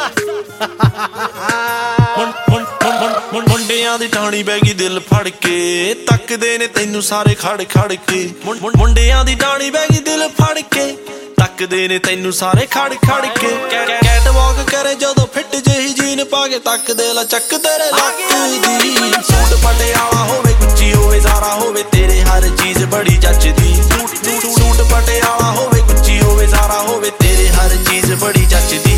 ਮੁੰਡਿਆਂ ਦੀ ਟਾਣੀ ਬਹਿ ਗਈ ਦਿਲ ਫੜ ਕੇ ਤੱਕਦੇ ਨੇ ਤੈਨੂੰ ਸਾਰੇ ਖੜ ਖੜ ਕੇ ਮੁੰਡਿਆਂ ਦੀ ਟਾਣੀ ਬਹਿ ਗਈ ਦਿਲ ਫੜ ਕੇ ਤੱਕਦੇ ਨੇ ਤੈਨੂੰ ਸਾਰੇ ਖੜ ਖੜ ਕੇ ਕੈਟ ਵਾਕ ਕਰੇ ਜਦੋਂ ਫਿੱਟ ਜਿਹੀ ਜੀਨ ਪਾ ਕੇ ਤੱਕਦੇ ਲਾ ਚੱਕ ਤੇਰੇ ਲੱਕ ਦੀ ਸੂਟ ਪਟਿਆਲਾ ਹੋਵੇ ਗੁੱਚੀ ਹੋਵੇ ਜ਼ਾਰਾ ਹੋਵੇ ਤੇਰੇ ਹਰ ਚੀਜ਼ ਬੜੀ ਜੱਚਦੀ ਸੂਟ ਪਟਿਆਲਾ ਹੋਵੇ ਗੁੱਚੀ ਹੋਵੇ ਜ਼ਾਰਾ ਹੋਵੇ ਤੇਰੇ ਹਰ ਚੀਜ਼ ਬੜੀ ਜੱਚਦੀ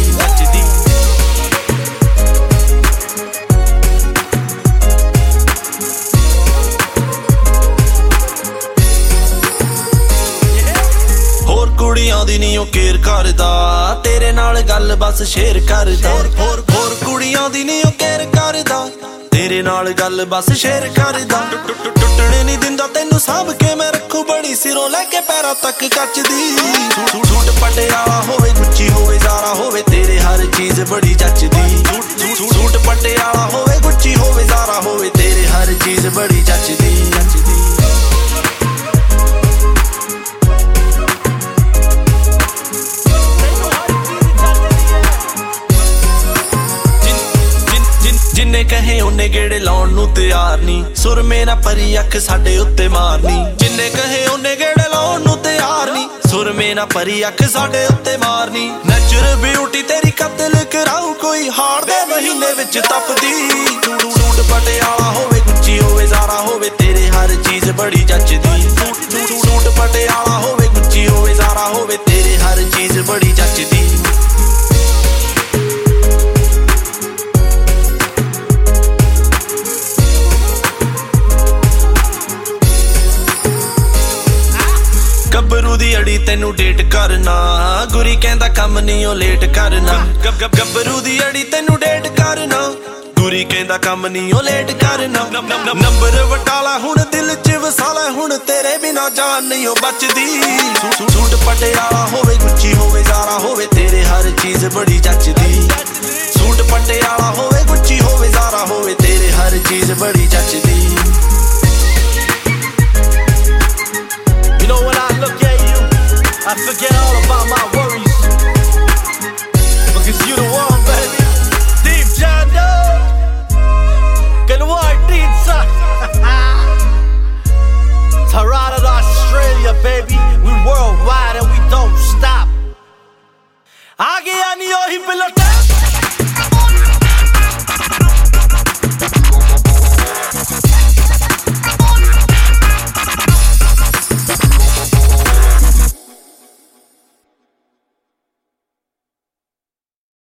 ਕੁੜੀਆਂ ਦੀ ਨੀ ਉਹ ਕੇਅਰ ਕਰਦਾ ਤੇਰੇ ਨਾਲ ਗੱਲ ਬਸ ਸ਼ੇਅਰ ਕਰਦਾ ਹੋਰ ਕੁੜੀਆਂ ਦੀ ਨੀ ਉਹ ਕੇਅਰ ਕਰਦਾ ਤੇਰੇ ਨਾਲ ਗੱਲ ਬਸ ਸ਼ੇਅਰ ਕਰਦਾ ਟੁੱਟਣੇ ਨਹੀਂ ਦਿੰਦਾ ਤੈਨੂੰ ਸਾਂਭ ਕੇ ਮੈਂ ਰੱਖੂ ਬੜੀ ਸਿਰੋਂ ਲੈ ਕੇ ਪੈਰਾਂ ਤੱਕ ਕੱਚਦੀ ਸੂਟ ਪਟਿਆਲਾ ਹੋਵੇ ਗੁੱਚੀ ਹੋਵੇ ਜ਼ਾਰਾ ਹੋਵੇ ਤੇਰੇ ਹਰ ਚੀਜ਼ ਬੜੀ ਜੱਚਦੀ ਸੂਟ ਪਟਿਆਲਾ ਹੋਵੇ ਗੁੱਚੀ ਹੋਵੇ ਜ਼ਾਰਾ ਹੋਵੇ ਤੇਰੇ ਹਰ ਚੀਜ਼ ਬੜੀ ਜੱਚਦੀ ਜਿੰਨੇ ਕਹੇ ਉਹਨੇ ਗੇੜੇ ਲਾਉਣ ਨੂੰ ਤਿਆਰ ਨੀ ਸੁਰਮੇ ਨਾ ਪਰੀ ਅੱਖ ਸਾਡੇ ਉੱਤੇ ਮਾਰਨੀ ਜਿੰਨੇ ਕਹੇ ਉਹਨੇ ਗੇੜੇ ਲਾਉਣ ਨੂੰ ਤਿਆਰ ਨੀ ਸੁਰਮੇ ਨਾ ਪਰੀ ਅੱਖ ਸਾਡੇ ਉੱਤੇ ਮਾਰਨੀ ਨੈਚੁਰਲ ਬਿਊਟੀ ਤੇਰੀ ਕਤਲ ਕਰਾਉ ਕੋਈ ਹਾੜ ਦੇ ਮਹੀਨੇ ਵਿੱਚ ਤਪਦੀ ਸੂਟ ਪਟਿਆਲਾ ਹੋਵੇ ਗੁੱਚੀ ਹੋਵੇ ਜ਼ਾਰਾ ਹੋਵੇ ਤੇਰੇ ਹਰ ਚੀਜ਼ ਬੜੀ ਜੱਚਦੀ ਸੂਟ ਪਟਿਆਲਾ ਹੋਵੇ ਗੁੱਚੀ ਹੋਵੇ ਜ਼ਾਰਾ ਹੋਵੇ ਤੇਰੇ ਹਰ ਚੀਜ਼ ਬੜੀ ਜੱਚਦੀ ਗੱਭਰੂ ਦੀ ਅੜੀ ਤੈਨੂੰ ਡੇਟ ਕਰਨਾ ਗੁਰੀ ਕਹਿੰਦਾ ਕੰਮ ਨਹੀਂ ਉਹ ਲੇਟ ਕਰਨਾ ਗੱਭਰੂ ਦੀ ਅੜੀ ਤੈਨੂੰ ਡੇਟ ਕਰਨਾ ਗੁਰੀ ਕਹਿੰਦਾ ਕੰਮ ਨਹੀਂ ਉਹ ਲੇਟ ਕਰਨਾ ਨੰਬਰ ਵਟਾਲਾ ਹੁਣ ਦਿਲ 'ਚ ਵਸਾਲਾ ਹੁਣ ਤੇਰੇ ਬਿਨਾ ਜਾਨ ਨਹੀਂ ਉਹ ਬਚਦੀ ਸੂਟ ਪਟਿਆਲਾ ਹੋਵੇ ਗੁੱਚੀ ਹੋਵੇ ਜ਼ਾਰਾ ਹੋਵੇ ਤੇਰੇ ਹਰ ਚੀਜ਼ ਬੜੀ ਜੱਚਦੀ ਸੂਟ ਪਟਿਆਲਾ ਹੋਵੇ ਗੁੱਚੀ ਹੋਵੇ ਜ਼ਾਰਾ ਹੋਵੇ ਤੇਰੇ ਹਰ ਚੀਜ਼ ਬੜੀ ਜੱਚਦੀ I forget all about my worries because you the one, baby. Deep Jando, good work, Deep. Tarada, Australia, baby.